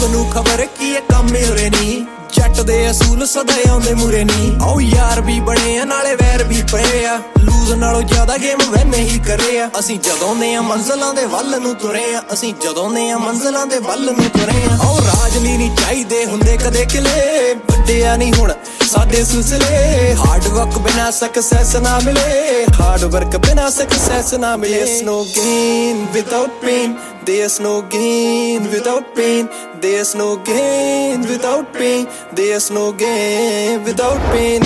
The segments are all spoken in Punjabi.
ਰੱਬ ਨੂੰ ਖਬਰ ਕੀ ਇਹ ਕੰਮ ਹੋਰੇ ਨਹੀਂ ਜੱਟ ਦੇ ਅਸੂਲ ਸਦਾ ਆਉਂਦੇ ਮੂਰੇ ਨਹੀਂ ਆਓ ਯਾਰ ਵੀ ਬਣੇ ਆ ਨਾਲੇ ਵੈਰ ਵੀ ਪਏ ਆ ਲੂਜ਼ ਨਾਲੋਂ ਜ਼ਿਆਦਾ ਗੇਮ ਵੈਨੇ ਹੀ ਕਰੇ ਆ ਅਸੀਂ ਜਦੋਂ ਦੇ ਆ ਮੰਜ਼ਲਾਂ ਦੇ ਵੱਲ ਨੂੰ ਤੁਰੇ ਆ ਅਸੀਂ ਜਦੋਂ ਦੇ ਆ ਮੰਜ਼ਲਾਂ ਦੇ ਵੱਲ ਨੂੰ ਤੁਰੇ ਆ ਆਓ ਰਾਜਨੀ ਨਹੀਂ ਚਾਹੀਦੇ ਹੁੰਦੇ ਕਦੇ ਕਿਲੇ ਵੱਡਿਆ ਨਹੀਂ ਹੁਣ ਸਾਡੇ ਸਿਲਸਿਲੇ ਹਾਰਡ ਵਰਕ ਬਿਨਾ ਸਕਸੈਸ ਨਾ ਮਿਲੇ ਹਾਰਡ ਵਰਕ ਬਿਨਾ ਸਕਸੈਸ ਨਾ ਮਿਲੇ there's no gain without pain there's no gain without pain there's no gain without pain there's no gain without pain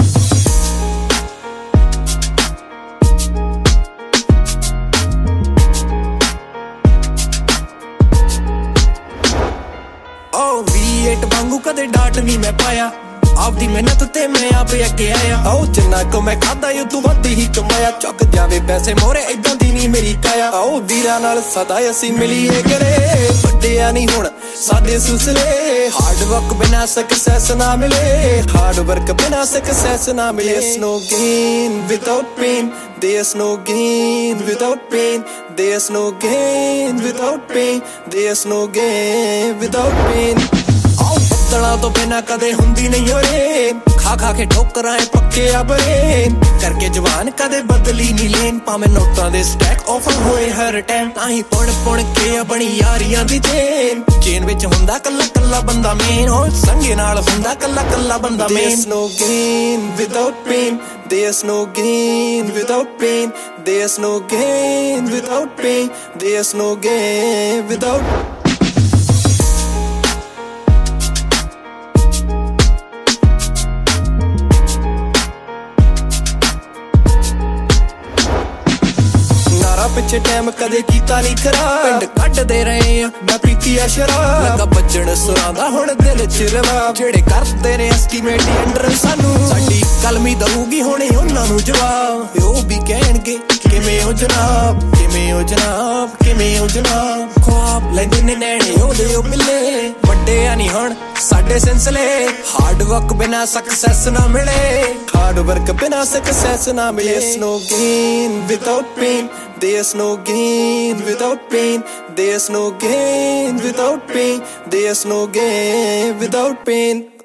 oh V8 ਵਾਂਗੂ ਕਦੇ ਡਾਟ ਨਹੀਂ ਮੈਂ ਪਾਇਆ ਆਪਦੀ ਮਿਹਨਤ ਤੇ ਮੈਂ ਆਪੇ ਅੱਗੇ ਆਇਆ ਆਓ ਜਿੰਨਾ ਕੁ ਮੈਂ ਖਾਦਾ ਯੂ ਤੂੰ ਵੱਧ ਹੀ ਕਮਾਇਆ ਚੁੱਕ ਜਾਵੇ ਪੈਸੇ ਮੋਰੇ ਏਦਾਂ ਦੀ ਨਹੀਂ ਮੇਰੀ ਕਾਇਆ ਆਓ ਵੀਰਾਂ ਨਾਲ ਸਦਾ ਅਸੀਂ ਮਿਲੀਏ ਕਰੇ ਵੱਡਿਆ ਨਹੀਂ ਹੁਣ ਸਾਡੇ ਸਿਲਸਿਲੇ ਹਾਰਡ ਵਰਕ ਬਿਨਾ ਸਕਸੈਸ ਨਾ ਮਿਲੇ ਹਾਰਡ ਵਰਕ ਬਿਨਾ ਸਕਸੈਸ ਨਾ ਮਿਲੇ there's no gain without pain there's no gain without pain there's no gain without pain there's no gain without pain ਤਲਾਂ ਤੋਂ ਬਿਨਾ ਕਦੇ ਹੁੰਦੀ ਨਹੀਂ ਓਏ ਖਾ ਖਾ ਕੇ ਠੋਕਰਾਂ ਐ ਪੱਕੇ ਆ ਬਰੇ ਕਰਕੇ ਜਵਾਨ ਕਦੇ ਬਦਲੀ ਨਹੀਂ ਲੇਨ ਭਾਵੇਂ ਨੋਟਾਂ ਦੇ ਸਟੈਕ ਆਫਰ ਹੋਏ ਹਰ ਟਾਈਮ ਤਾਂ ਹੀ ਪੁਣ ਕੇ ਆਪਣੀ ਯਾਰੀਆਂ ਦੀ ਚੇਨ ਵਿੱਚ ਹੁੰਦਾ ਕੱਲਾ ਕੱਲਾ ਬੰਦਾ ਮੇਨ ਹੋ ਸੰਗੇ ਨਾਲ ਹੁੰਦਾ ਕੱਲਾ ਕੱਲਾ ਬੰਦਾ ਮੇਨ there's no gain without pain there's no gain without pain there's no gain without pain there's no gain without ਪਿੱਛੇ ਟਾਈਮ ਕਦੇ ਕੀਤਾ ਨਹੀਂ ਖਰਾਬ ਪਿੰਡ ਕੱਢਦੇ ਰਹੇ ਆ ਮੈਂ ਪੀਤੀ ਆ ਸ਼ਰਾਬ ਲੱਗਾ ਵੱਜਣ ਸੁਰਾਂ ਦਾ ਹੁਣ ਦਿਲ ਚ ਰਵਾ ਜਿਹੜੇ ਕਰਦੇ ਨੇ ਐਸਟੀਮੇਟ ਅੰਡਰ ਸਾਨੂੰ ਸਾਡੀ ਕਲਮੀ ਦਊਗੀ ਹੁਣੇ ਉਹਨਾਂ ਨੂੰ ਜਵਾਬ ਉਹ ਵੀ ਕਹਿਣਗੇ ਕਿਵੇਂ ਹੋ ਜਨਾਬ ਕਿਵੇਂ ਹੋ ਜਨਾਬ ਕਿਵੇਂ ਹੋ ਜਨਾਬ ਖੁਆਬ ਲੈਂਦੇ ਨੇ ਨੈਣੇ ਉਹਦੇ ਉਹ ਮਿਲੇ ਵੱਡਿਆ ਨਹੀਂ ਹੁਣ ਸਾਡੇ ਸਿਲਸਿਲੇ ਹਾਰਡ ਵਰਕ ਬਿਨਾ ਸਕਸੈਸ ਨਾ ਮਿਲੇ ਹਾਰਡ ਵਰਕ ਬਿਨਾ ਸਕਸੈਸ ਨਾ ਮਿਲੇ there's no gain without pain there's no gain without pain there's no gain without pain there's no gain without pain